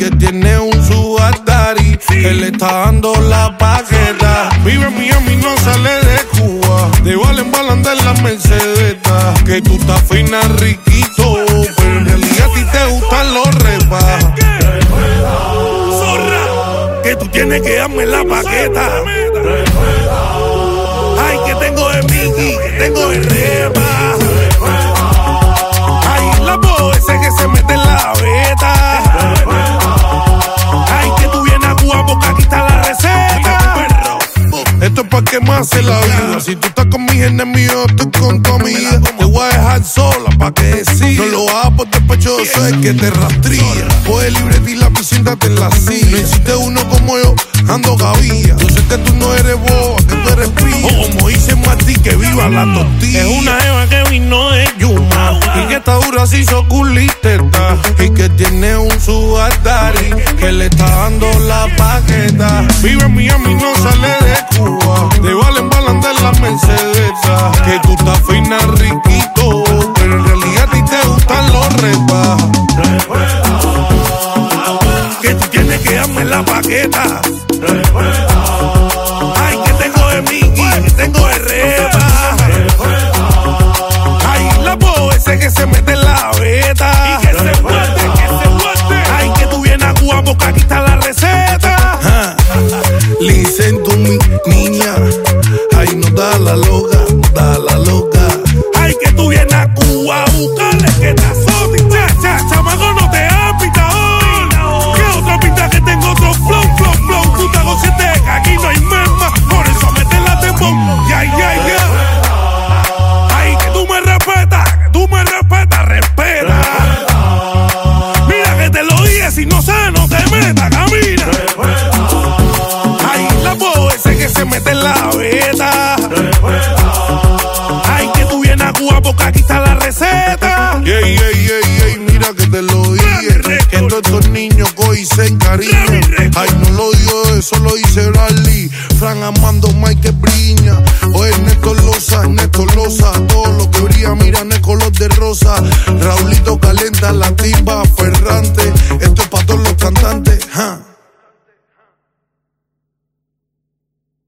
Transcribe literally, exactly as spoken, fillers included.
que tiene un sugar daddy, que le está dando la paqueta. Vive en Miami, no sale de Cuba, te valen balandar la Mercedeta. Que tú estás fina, riquito, pero en realidad a ti te gustan los repas. Zorra, que tú tienes que darme la paqueta. Ay, que tengo de Mickey, que tengo de repa. Ay, la voz ese que se mete en la beta. Ay, que tú vienes a Cuba porque aquí está la receta. Esto es pa' que más se la vida. Si tú estás con mis enemigos, estoy con tu amiga. Te voy a dejar sola pa' que decida. No lo hagas por despecho, eso es que te rastría. Coge libreta y lápiz, siéntate en la silla. No hiciste uno como yo, ando gavilla. Yo sé que tú no eres boba, que tú eres pilla. O como dice Martí, que viva la tortilla. Es una eva que vino de Yuma y que está dura si hizo culiteta. Y que tiene un sugar daddy, que le está dando la paqueta. Vive en Miami, no sale de Cuba, te valen balandar la Mercedeta. Que tú estás fina, riquito, pero en realidad a ti te gustan los repas. Que tú tienes que darme la paqueta. Ay, que tengo de Mickey, que tengo de repa. Ay, la voz ese que se mete en la beta. Y que se muerde, que se muerde. Ay, que tú vienes a Cuba porque aquí está la receta. Listen to me, niña. Ay, no da la loca, da la loca. Ay, que tú vienes a Cuba a buscarle que te azote. Cha, cha, chamaco, no te has pitado. Que otra pinta que tengo otro flow, flow, flow. Tú te consciente que aquí no hay merma, por eso mete la tempo. Ya, ya, ya. Ay, que tú me respetas, que tú me respetas, respeta. Mira que te lo dije, si no sabes, no te metas, camina. Ay, la voz ese que se mete en la beta. Ay, que tú vienes a Cuba porque aquí está la receta. Ey, ey, ey, ey, mira que te lo dije, que todos estos niños coy se encariñan. Ay, no lo digo, eso lo dice Rally. Fran Amando, Mike Briña. Oye, Néstor Loza, Néstor Loza. Todo lo que brilla, mira, en el color de rosa. Raulito calienta la timba, Ferrante. Esto es para todos los cantantes